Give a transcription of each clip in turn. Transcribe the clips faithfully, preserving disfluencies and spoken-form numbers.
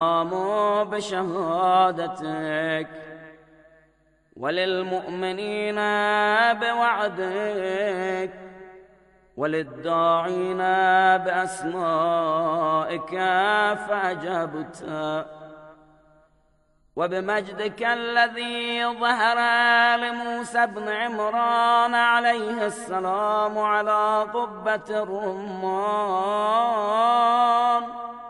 بشهادتك وللمؤمنين بوعدك وللداعين بأسمائك فأجبت، وبمجدك الذي ظهر لموسى بن عمران عليه السلام على قبة الرمان،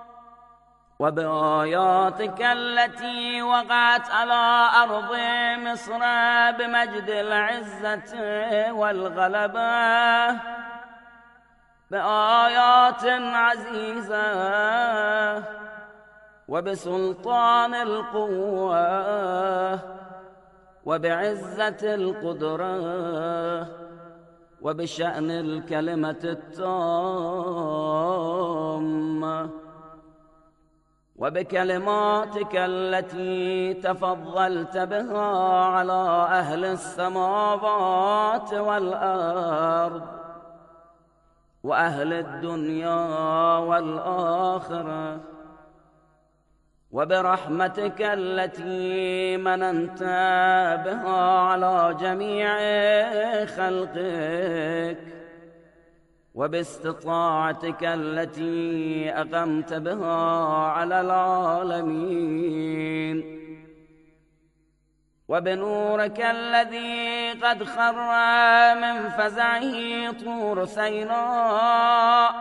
وبآياتك التي وقعت على أرض مصر بمجد العزة والغلبة، بآيات عزيزة وبسلطان القوة وبعزة القدرة وبشأن الكلمة التامة وبكلماتك التي تفضلت بها على أهل السماوات والأرض وأهل الدنيا والآخرة، وبرحمتك التي مننت بها على جميع خلقك، وباستطاعتك التي أقمت بها على العالمين، وبنورك الذي قد خر من فزعه طور سيناء،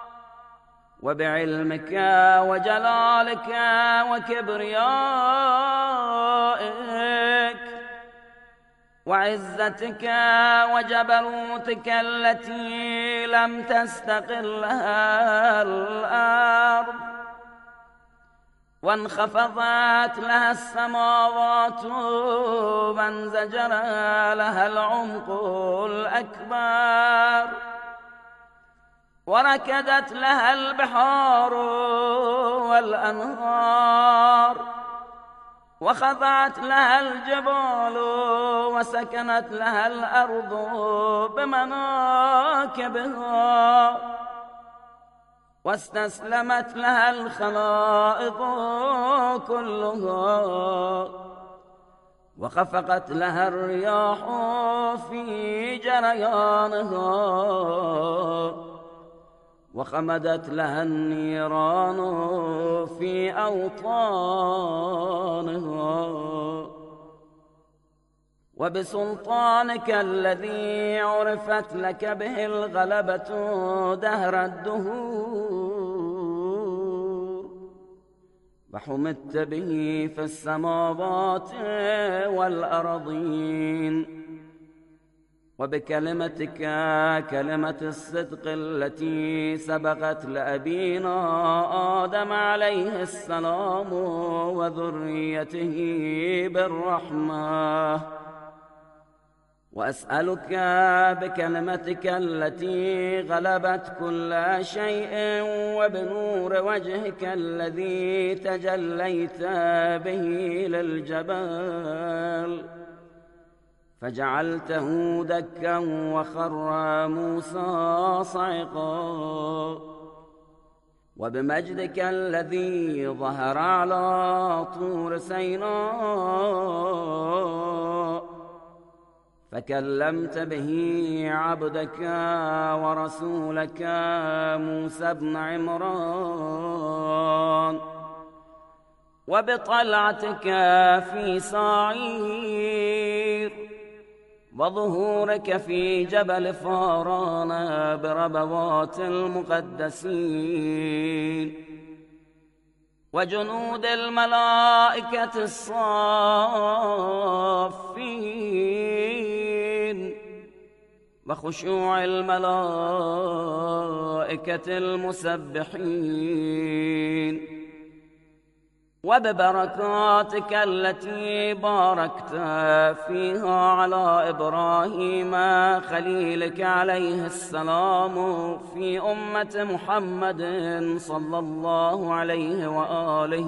وبعلمك وجلالك وكبريائك وعزتك وجبروتك التي لم تستقلها الأرض وانخفضت لها السماوات وانزجر لها العمق الأكبر وركدت لها البحار والأنهار وخضعت لها الجبال وسكنت لها الأرض بمناكبها واستسلمت لها الخلائق كلها وخفقت لها الرياح في جريانها وخمدت لها النيران في أوطانها، وبسلطانك الذي عرفت لك به الغلبة دهر الدهور وحمدت به في السماوات والأرضين، وبكلمتك كلمة الصدق التي سبقت لأبينا آدم عليه السلام وذريته بالرحمة، وأسألك بكلمتك التي غلبت كل شيء وبنور وجهك الذي تجليت به للجبال فجعلته دكا وخر موسى صعقا، وبمجدك الذي ظهر على طور سيناء فكلمت به عبدك ورسولك موسى بن عمران، وبطلعتك في صعير وظهورك في جبل فاران بربوات المقدسين وجنود الملائكة الصافين وخشوع الملائكة المسبحين، وببركاتك التي باركت فيها على إبراهيم خليلك عليه السلام في أمة محمد صلى الله عليه وآله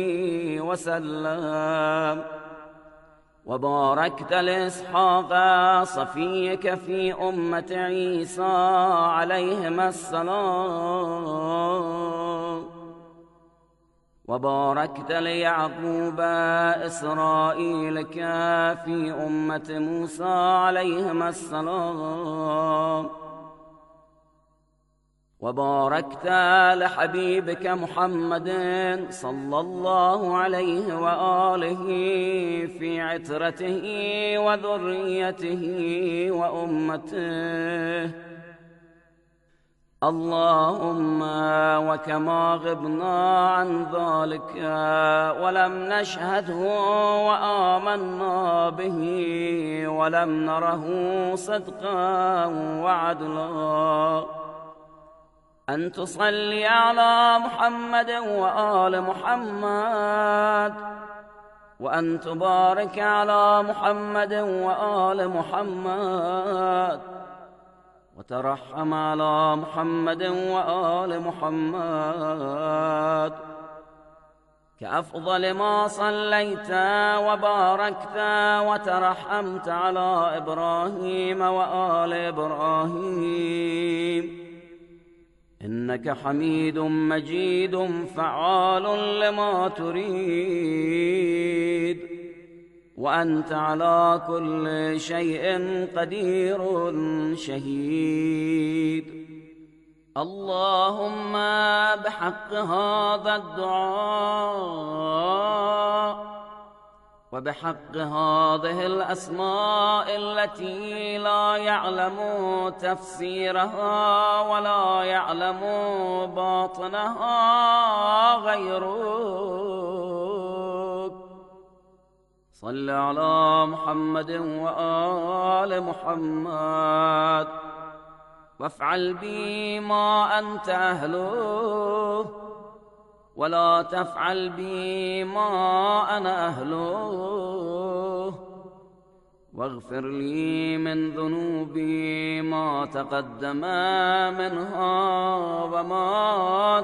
وسلم، وباركت لإسحاق صفيك في أمة عيسى عليهما السلام، وباركت ليعقوب إسرائيل كافي أمة موسى عليهما السلام، وباركت لحبيبك محمد صلى الله عليه وآله في عترته وذريته وأمته. اللهم وكما غبنا عن ذلك ولم نشهده وآمنا به ولم نره صدقا وعدلا، أن تصلي على محمد وآل محمد، وأن تبارك على محمد وآل محمد، وترحم على محمد وآل محمد كأفضل ما صليت وباركت وترحمت على إبراهيم وآل إبراهيم، إنك حميد مجيد فعال لما تريد، وأنت على كل شيء قدير شهيد. اللهم بحق هذا الدعاء وبحق هذه الأسماء التي لا يعلم تفسيرها ولا يعلم باطنها غيرك، صل على محمد وآل محمد، وافعل بي ما أنت أهله، ولا تفعل بي ما أنا أهله، واغفر لي من ذنوبي ما تقدم منها وما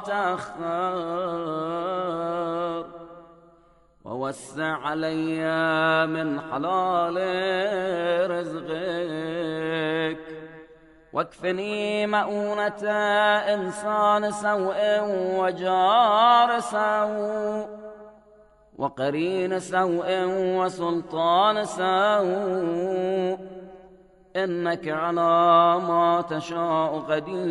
تأخر، ووسع علي من حلال رزقك، واكفني مؤونة إنسان سوء وجار سوء وقرين سوء وسلطان سوء، إنك على ما تشاء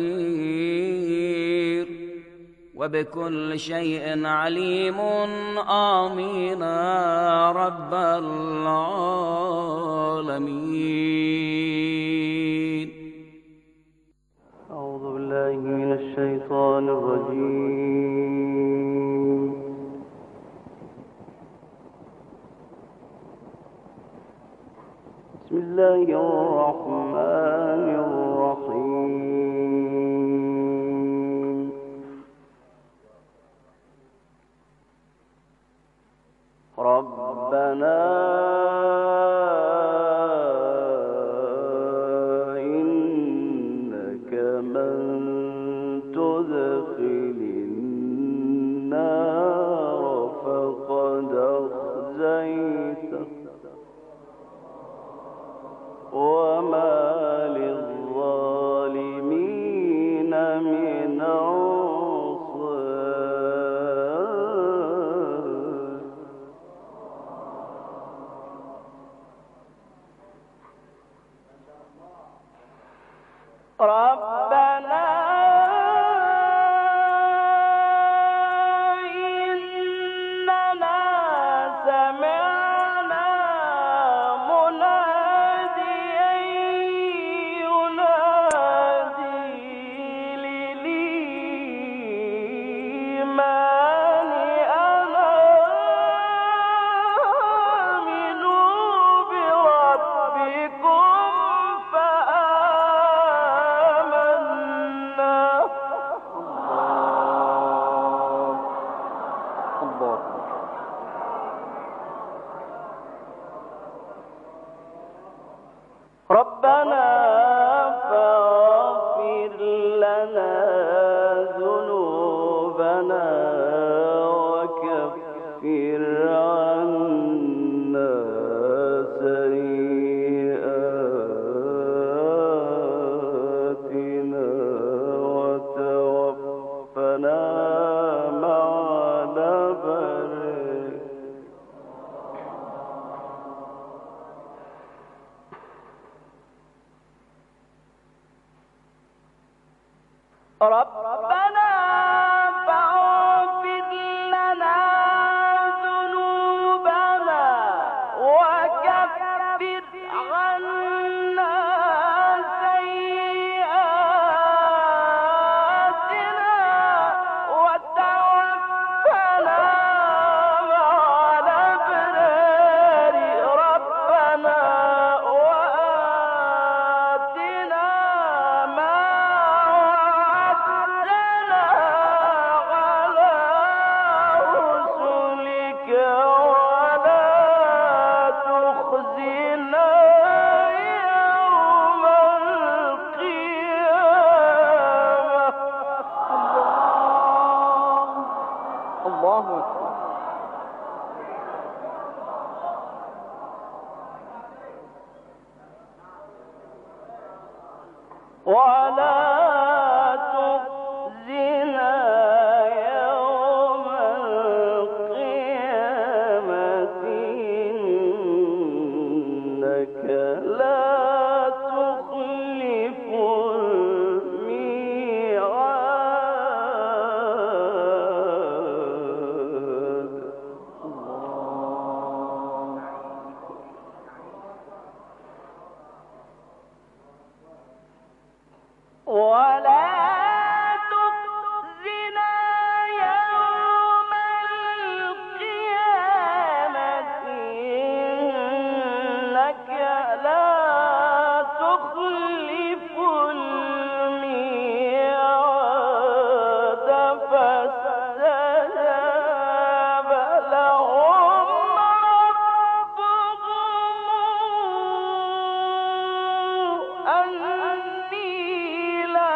قدير، وبكل شيء عليم. آمين رب العالمين. أعوذ بالله من الشيطان الرجيم. بسم الله الرحمن الرحيم. ربنا إنك من تدخل النار فقد أخزيته وما للظالمين من أنصار. ربنا إننا سمعنا مناديا ينادي للإيمان أن آمنوا بربكم فآمنا. الله ربنا فاغفر لنا ذنوبنا وكفر عنا سيئاتنا وتوفنا مع الأبرار. ربنا فاغفر لنا ذنوبنا وكفر عنا سيئاتنا وتوفنا مع الأبرار ربنا وآتنا ما وعدتنا على رسلك ولا تخزنا يوم القيامة. الله أكبر. ولا تخزنا يوم القيامة إنك لا تخلف الميعاد. ولا تخزنا يوم القيامة إنك لا تخلف الميعاد. فاستجاب لهم ربهم أني لا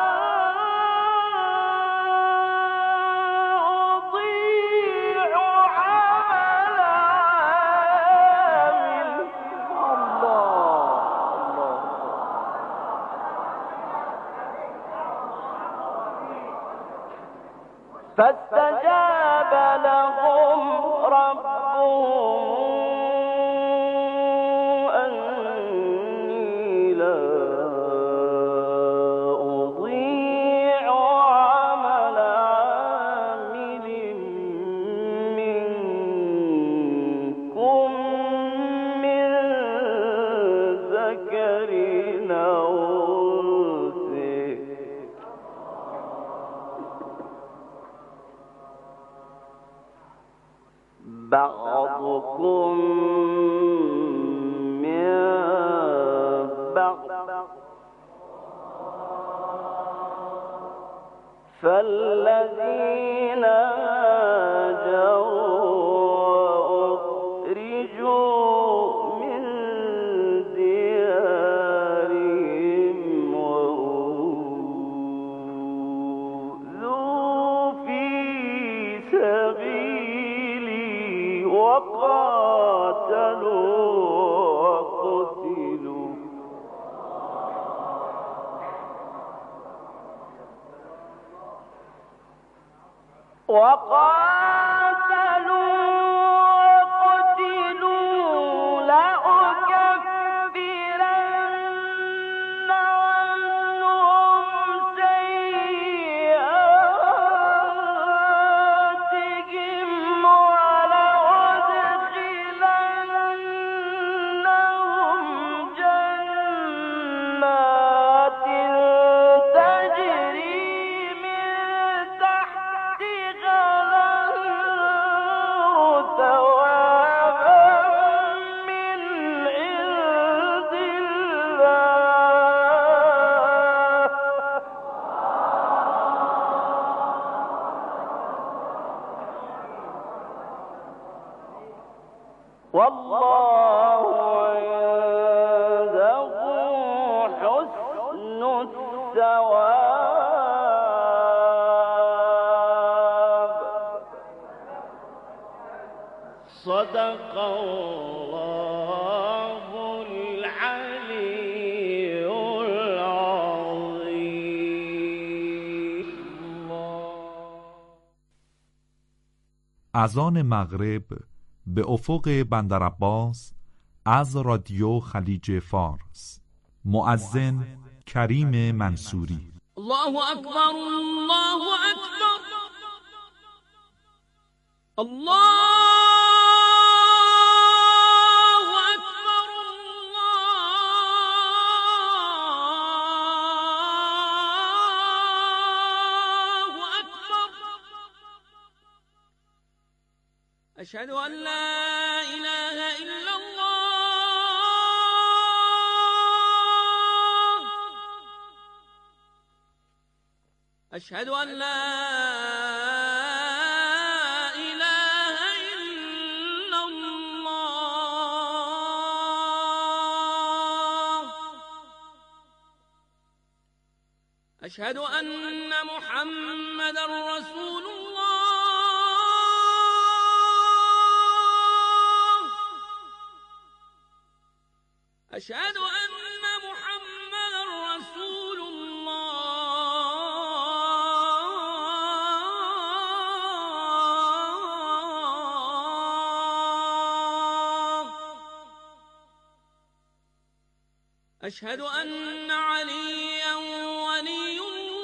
أضيع عمل عامل. فاستجاب لهم ربهم أني لا أضيع عمل عامل منكم من ذكر أو أنثى بعضكم من بعض فالذين هاجروا وأخرجوا من ديارهم وأوذوا في سبيلي وقاتلوا وقتلوا وقاتلوا وقتلوا لأكفرن عنهم سيئاتهم ولأدخلنهم جنات تجري من تحتها الأنهار ثوابا من عند الله. والله عنده حسن الثواب. صدق الله العلي العظيم. اذان مغرب به افق بندر عباس از رادیو خلیج فارس. مؤذن کریم منصوری. الله أكبر الله أكبر الله أكبر الله أكبر. أشهد أن لا إله إلا الله. أشهد أن لا أشهد أن محمدًا رسول الله. أشهد أن محمدًا رسول الله. أشهد أن عليًّا ولي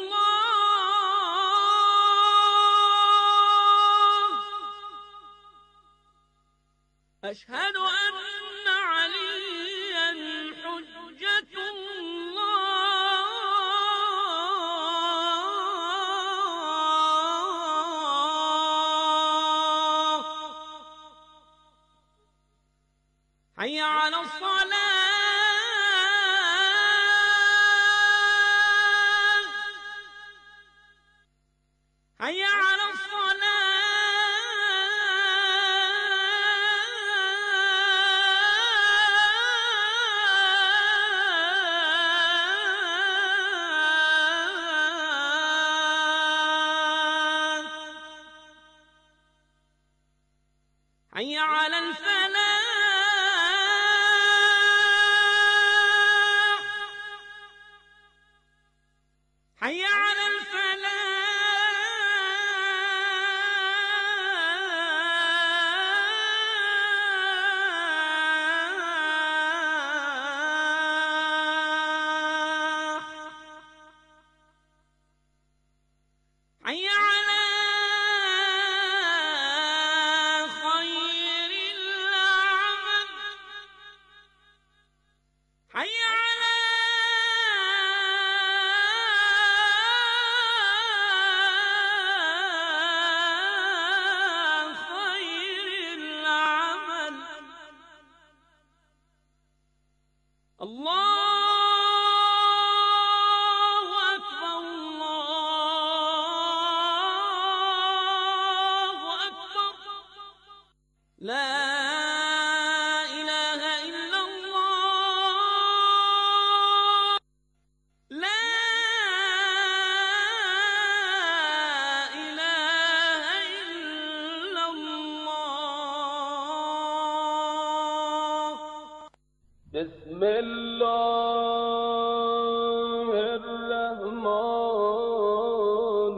الله. أشهد أن عليًّا حجة الله. حي على الصلاة. حي على الصلاة. حي على الفلاح. حي على الفلاح. حي على خير العمل. حي على خير العمل. الله أكبر الله أكبر. لا إله إلا الله. لا إله إلا الله. بسم الله الرحمن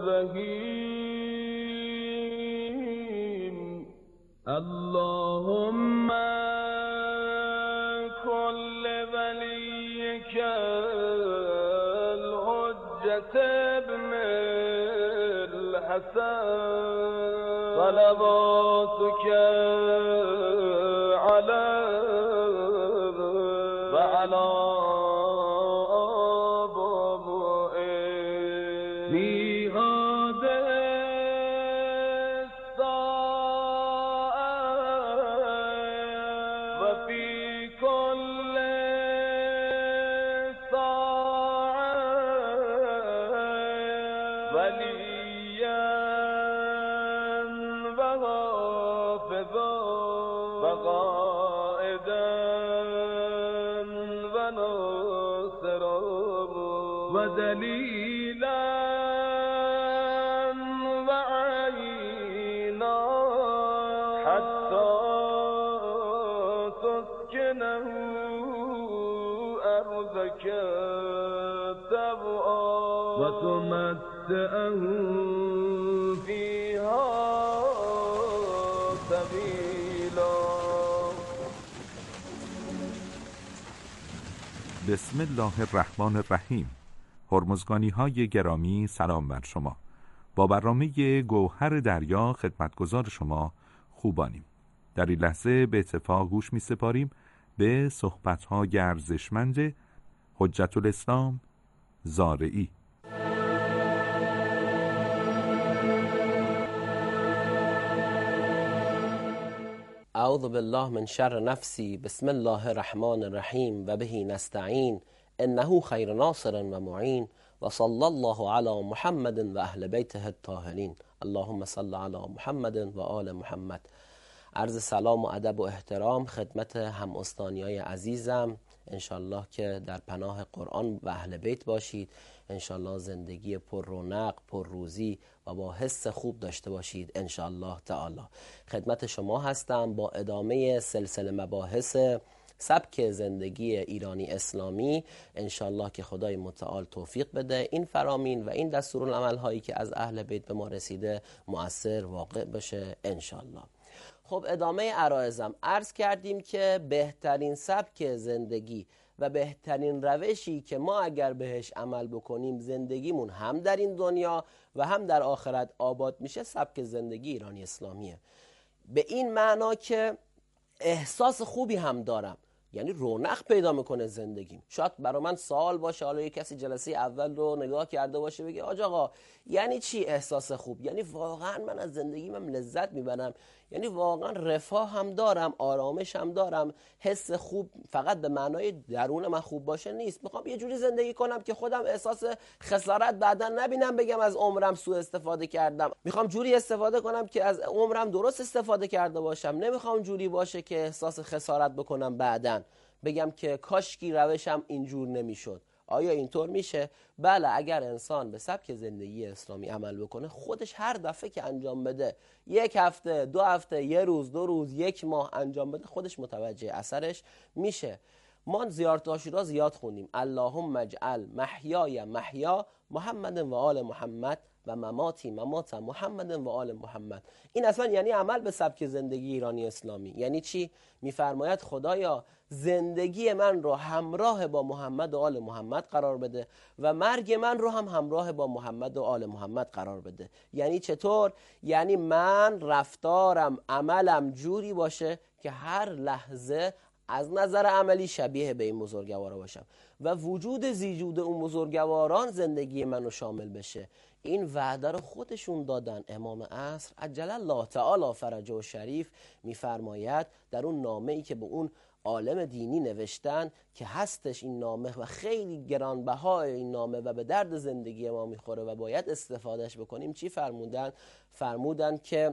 الرحيم. اللهم كل وليك الحجة ابن الحسن صلواتك عليه وعلى آبائه في هذه الساعة وفي كل ساعة وليا وحافظا وقائدا وناصرا ودليلا وعينا حتى تسكنه أرضك طوعا وتمتعه فيها طويلا. بسم الله الرحمن الرحیم. هرمزگانی های گرامی، سلام بر شما. با برنامه گوهر دریا خدمتگزار شما خوبانیم. در این لحظه به اتفاق گوش می سپاریم به صحبت‌های ارزشمند حجت الاسلام زارعی. اعوذ بالله من شر نفسی، بسم الله الرحمن الرحیم و به نستعین، انه خیر ناصر و معین، و صلی الله علی محمد و اهل بیته الطاهرین. اللهم صل علی محمد و آل محمد. عرض سلام و ادب و احترام خدمت هم استانیای عزیزم، انشالله که در پناه قرآن و اهل بیت باشید، انشالله زندگی پر رونق، پر روزی و با حس خوب داشته باشید انشالله تعالی. خدمت شما هستم با ادامه سلسله مباحث سبک زندگی ایرانی اسلامی، انشالله که خدای متعال توفیق بده این فرامین و این دستورالعمل هایی که از اهل بیت به ما رسیده مؤثر واقع بشه انشالله. خب ادامه عرایزم عرض کردیم که بهترین سبک زندگی و بهترین روشی که ما اگر بهش عمل بکنیم زندگیمون هم در این دنیا و هم در آخرت آباد میشه، سبک زندگی ایرانی اسلامیه. به این معنا که احساس خوبی هم دارم، یعنی رونق پیدا میکنه زندگیم. شاید برای من سوال باشه، حالا یک کسی جلسه اول رو نگاه کرده باشه بگه آج آقا یعنی چی احساس خوب؟ یعنی واقعا من از زندگیم لذت میبرم، یعنی واقعا رفاه هم دارم، آرامش هم دارم. حس خوب فقط به معنای درون من خوب باشه نیست، میخوام یه جوری زندگی کنم که خودم احساس خسارت بعدا نبینم، بگم از عمرم سوء استفاده کردم. میخوام جوری استفاده کنم که از عمرم درست استفاده کرده باشم، نمیخوام جوری باشه که احساس خسارت بکنم بعدن بگم که کاشکی روشم اینجور نمیشد. آیا اینطور میشه؟ بله، اگر انسان به سبک زندگی اسلامی عمل بکنه، خودش هر دفعه که انجام بده، یک هفته، دو هفته، یه روز، دو روز، یک ماه انجام بده، خودش متوجه اثرش میشه. ما زیارت عاشورا زیاد خوندیم اللهم اجعل محیای محیا محمد و آل محمد و مماتی ممات محمد و آل محمد. این اصلا یعنی عمل به سبک زندگی ایرانی اسلامی. یعنی چی؟ میفرماید خدایا زندگی من رو همراه با محمد و آل محمد قرار بده و مرگ من رو هم همراه با محمد و آل محمد قرار بده. یعنی چطور؟ یعنی من رفتارم، عملم جوری باشه که هر لحظه از نظر عملی شبیه به این بزرگوارا باشم و وجود زیجود اون بزرگواران زندگی منو شامل بشه. این وعده رو خودشون دادن. امام عصر عجل الله تعالی فرجه و شریف میفرماید در اون نامه‌ای که به اون عالم دینی نوشتن که هستش این نامه و خیلی گرانبهای این نامه و به درد زندگی ما میخوره و باید استفادهش بکنیم، چی فرمودن؟ فرمودن که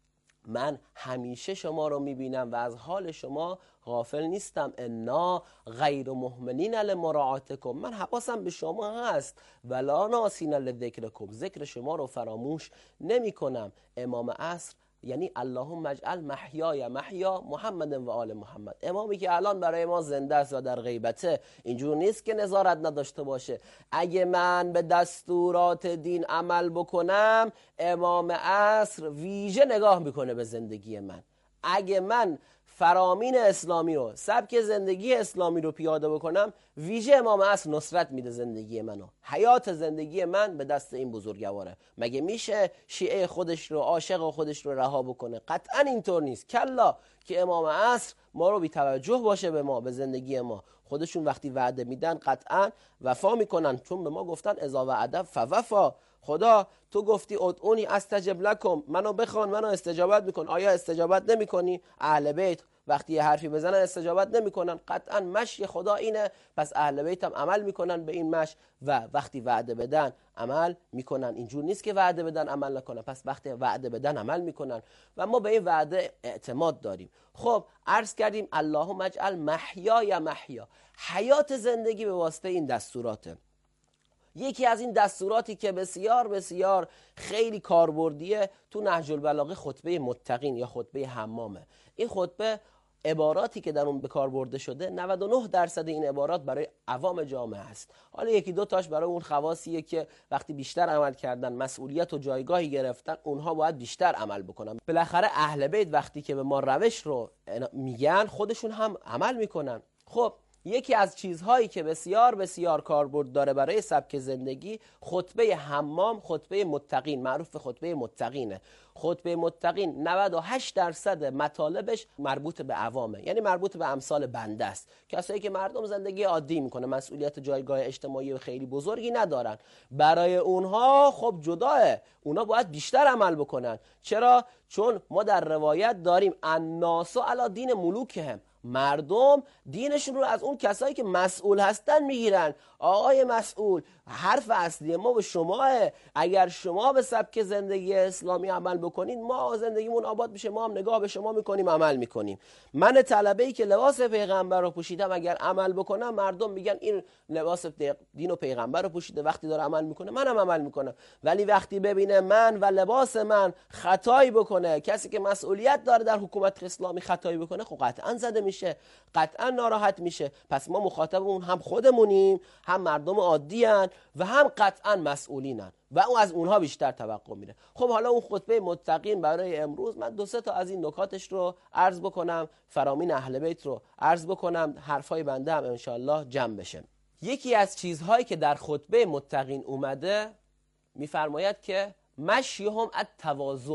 من همیشه شما رو میبینم و از حال شما غافل نیستم. انا غیر مهملین لمراعاتکم، من حواسم به شما هست. ولا ناسین لذکرکم، ذکر شما رو فراموش نمی کنم. امام عصر یعنی اللهم اجعل محیای محیا محمد و آل محمد. امامی که الان برای ما زنده است و در غیبته، اینجور نیست که نظارت نداشته باشه. اگه من به دستورات دین عمل بکنم، امام عصر ویژه نگاه میکنه به زندگی من. اگه من فرامین اسلامی رو، سبک زندگی اسلامی رو پیاده بکنم، ویژه امام عصر نصرت میده زندگی منو. حیات زندگی من به دست این بزرگواره. مگه میشه شیعه خودش رو، عاشق خودش رو رها بکنه؟ قطعا اینطور نیست. کلا که امام عصر ما رو بی توجه باشه به ما، به زندگی ما. خودشون وقتی وعده میدن قطعا وفا میکنن، چون به ما گفتن اذا وعده فوفا. خدا تو گفتی ادعونی استجب لکم، منو بخوان منو استجابت میکن. آیا استجابت نمیکنی؟ اهل بیت وقتی یه حرفی بزنن استجابت نمیکنن. قطعا مشی خدا اینه، پس اهل بیت هم عمل میکنن به این مش و وقتی وعده بدن عمل میکنن. اینجور نیست که وعده بدن عمل نکنن، پس وقتی وعده بدن عمل میکنن و ما به این وعده اعتماد داریم. خب عرض کردیم اللهم اجعل محیای محیا، حیات زندگی به واسطه این دستوراته. یکی از این دستوراتی که بسیار بسیار خیلی کاربردیه تو نهج البلاغه خطبه متقین یا خطبه حمامه. این خطبه عباراتی که در اون به کار برده شده نود و نه درصد این عبارات برای عوام جامعه است. حالا یکی دو تاش برای اون خواصیه که وقتی بیشتر عمل کردن، مسئولیت و جایگاهی گرفتن، اونها باید بیشتر عمل بکنن. بالاخره اهل بیت وقتی که به ما روش رو میگن خودشون هم عمل میکنن. خب یکی از چیزهایی که بسیار بسیار کاربرد داره برای سبک زندگی خطبه حمام، خطبه متقین، معروف به خطبه متقینه. خطبه متقین نود و هشت درصد مطالبش مربوط به عوامه، یعنی مربوط به امثال بنده است، کسایی که مردم زندگی عادی میکنه، مسئولیت جایگاه اجتماعی خیلی بزرگی ندارن. برای اونها خب جداه، اونا باید بیشتر عمل بکنن. چرا؟ چون ما در روایت داریم الناس علی دین ملوکهم، مردم دینشون رو از اون کسایی که مسئول هستن میگیرن. آقای مسئول، حرف اصلی ما به شماه، اگر شما به سبک زندگی اسلامی عمل بکنید ما زندگیمون آباد میشه، ما هم نگاه به شما میکنیم عمل میکنیم. من طلبه‌ای که لباس پیغمبر رو پوشیدم اگر عمل بکنم مردم میگن این لباس دین و پیغمبر رو پوشیده، وقتی داره عمل میکنه منم عمل میکنم. ولی وقتی ببینه من و لباس من خطایی بکنه، کسی که مسئولیت داره در حکومت اسلامی خطایی بکنه، خب قطعا زده میشه، قطعا ناراحت میشه. پس ما مخاطب اون هم خودمونیم، هم مردم عادی هن و هم قطعا مسئولینن و اون از اونها بیشتر توقع میره. خب حالا اون خطبه متقین برای امروز من دو سه تا از این نکاتش رو عرض بکنم، فرامین اهل بیت رو عرض بکنم، حرفای بنده هم انشالله جمع بشه. یکی از چیزهایی که در خطبه متقین اومده میفرماید که مشیهم التواضع.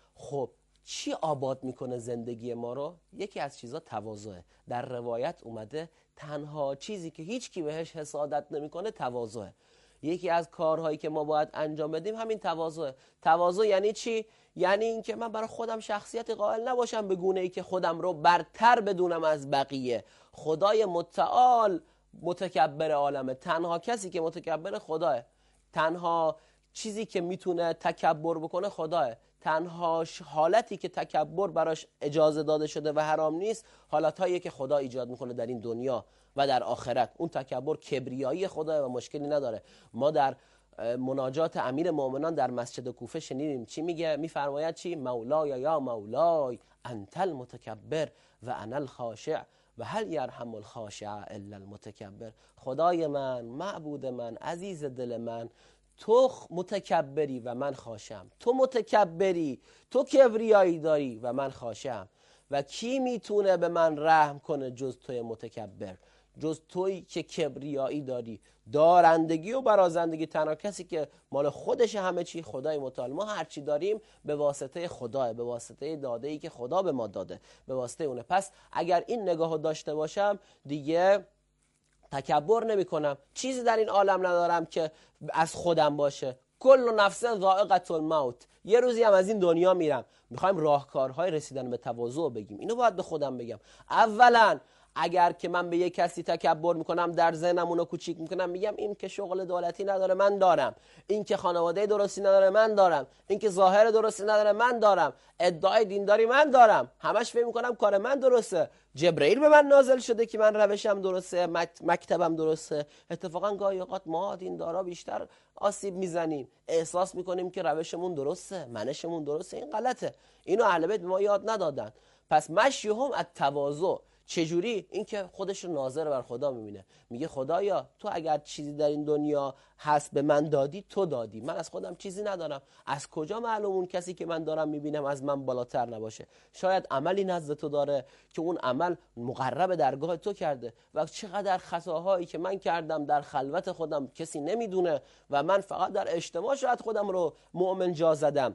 خب چی آباد میکنه زندگی ما رو؟ یکی از چیزها تواضعه. در روایت اومده تنها چیزی که هیچ کی بهش حسادت نمیکنه تواضعه. یکی از کارهایی که ما باید انجام بدیم همین تواضعه. تواضع یعنی چی؟ یعنی اینکه من برای خودم شخصیت قائل نباشم به گونه ای که خودم رو برتر بدونم از بقیه. خدای متعال متکبر عالمه، تنها کسی که متکبر خداه، تنها چیزی که میتونه تکبر بکنه خداه. تنها حالتی که تکبر براش اجازه داده شده و حرام نیست حالتهایی که خدا ایجاد میکنه در این دنیا و در آخرت. اون تکبر کبریایی خدا و مشکلی نداره. ما در مناجات امیر مومنان در مسجد کوفه شنیدیم چی میگه؟ میفرماید چی؟ مولای یا مولای انت المتکبر و انا الخاشع و هل یرحم الخاشع الا المتکبر. خدای من، معبود من، عزیز دل من، تو متکبری و من خاشعم، تو متکبری، تو کبریایی داری و من خاشعم و کی میتونه به من رحم کنه جز توی متکبر، جز توی که کبریایی داری، دارندگی و برازندگی. تنها کسی که مال خودش همه چی خدای متعال. ما هر چی داریم به واسطه خداه، به واسطه داده‌ای که خدا به ما داده، به واسطه اونه. پس اگر این نگاهو داشته باشم دیگه تکبر نمی کنم، چیزی در این عالم ندارم که از خودم باشه. کل نفس ذائقة الموت، یه روزی هم از این دنیا میرم. میخوایم راهکارهای رسیدن به تواضع بگیم، اینو باید به خودم بگم. اولا اگر که من به یک کسی تکبر میکنم، در ذهنم اونو کوچیک میکنم، میگم این که شغل دولتی نداره من دارم، این که خانواده درستی نداره من دارم، این که ظاهر درستی نداره من دارم، ادعای دینداری من دارم، همش فکر میکنم کار من درسته، جبرئیل به من نازل شده که من روشم درسته، مکتبم درسته. اتفاقا گاهی اوقات ما دیندارا بیشتر آسیب میزنیم، احساس میکنیم که روشمون درسته، منشمون درسته. این غلطه، اینو اهل بیت به ما یاد ندادن. پس مشیهم التواضع. چجوری؟ این که خودش رو ناظر بر خدا میبینه، میگه خدایا تو اگر چیزی در این دنیا هست به من دادی، تو دادی، من از خودم چیزی ندارم. از کجا معلوم اون کسی که من دارم میبینم از من بالاتر نباشه؟ شاید عملی نزد تو داره که اون عمل مقرب درگاه تو کرده و چقدر خطاهایی که من کردم در خلوت خودم کسی نمیدونه و من فقط در اجتماع شاید خودم رو مؤمن جا زدم.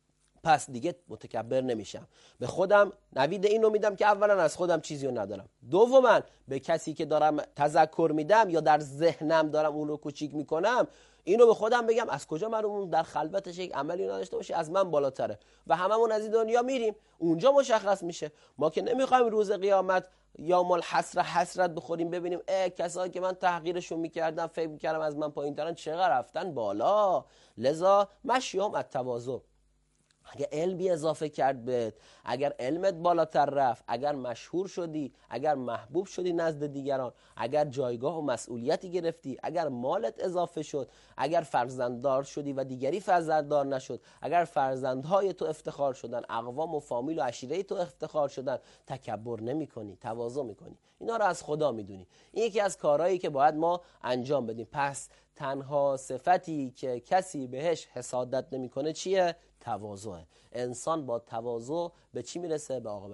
پس دیگه متکبر نمیشم، به خودم نوید اینو میدم که اولا از خودم چیزی رو ندارم، دوما به کسی که دارم تذکر میدم یا در ذهنم دارم اون رو کوچیک میکنم اینو به خودم بگم از کجا من اون در خلوتش یک عملی نداشته باشه از من بالاتره و هممون از این دنیا میریم، اونجا مشخص میشه. ما که نمیخوایم روز قیامت یا مال حسرت حسرت بخوریم ببینیم اه کسایی که من تحقیرشون میکردم فکر میکردم از من پایینترن چقدر رفتن بالا. لذا مشیهم التواضع. اگر علمی اضافه کرد بهت، اگر علمت بالاتر رفت، اگر مشهور شدی، اگر محبوب شدی نزد دیگران، اگر جایگاه و مسئولیتی گرفتی، اگر مالت اضافه شد، اگر فرزنددار شدی و دیگری فرزنددار نشد، اگر فرزندهای تو افتخار شدن، اقوام و فامیل و عشیره تو افتخار شدن، تکبر نمی کنی، تواضع می کنی، اینا رو از خدا میدونی. این یکی از کارهایی که باید ما انجام بدیم. پس تنها صفتی که کسی بهش حسادت نمیکنه چیه؟ تواضع. انسان با تواضع به چی میرسه؟ به عاقبت